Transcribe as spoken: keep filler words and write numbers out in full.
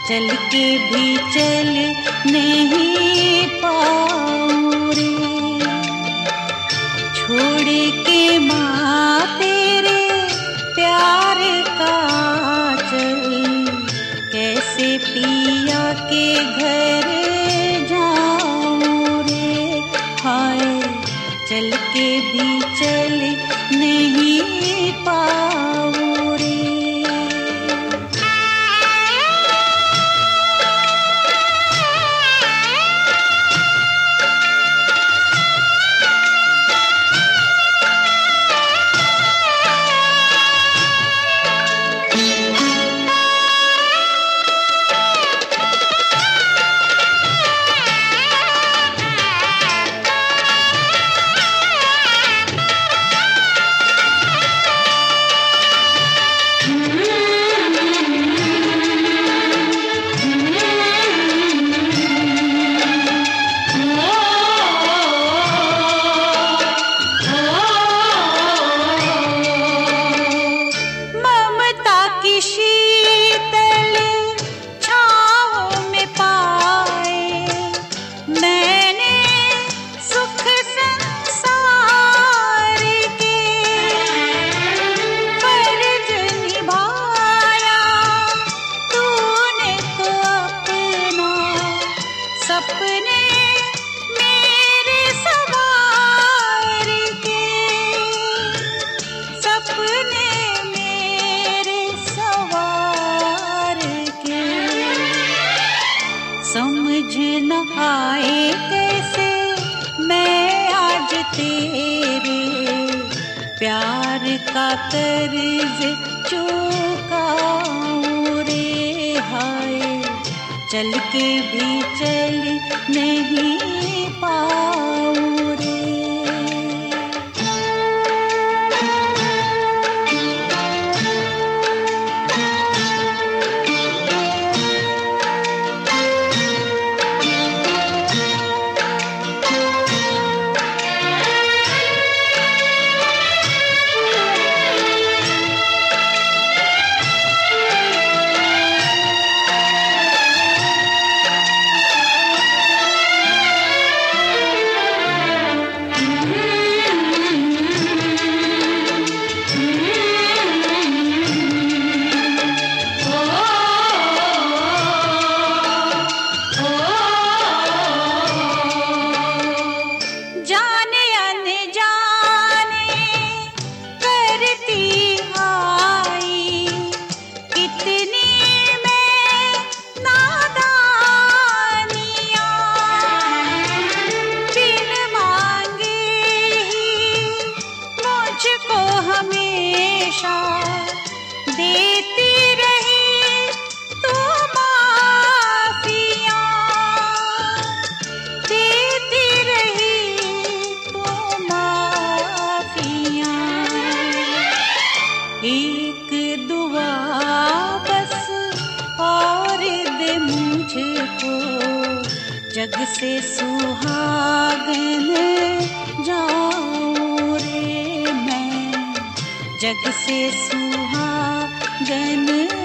चल के भी चल नहीं पाऊं रे। छोड़ के माँ तेरे प्यार का चल, कैसे पिया के घर जाऊं रे। हाय चल के भी चल नहीं पाऊं रे। समझ न आए कैसे मैं आज तेरे प्यार का कर्ज चुकाऊं रे। हाय चल के भी चल नहीं पाऊं रे। देती रही तू माफिया, देती रही तू माफिया। एक दुआ बस और दे मुझको, जग से सुहागन जाऊं रे मैं, जग से सुहागन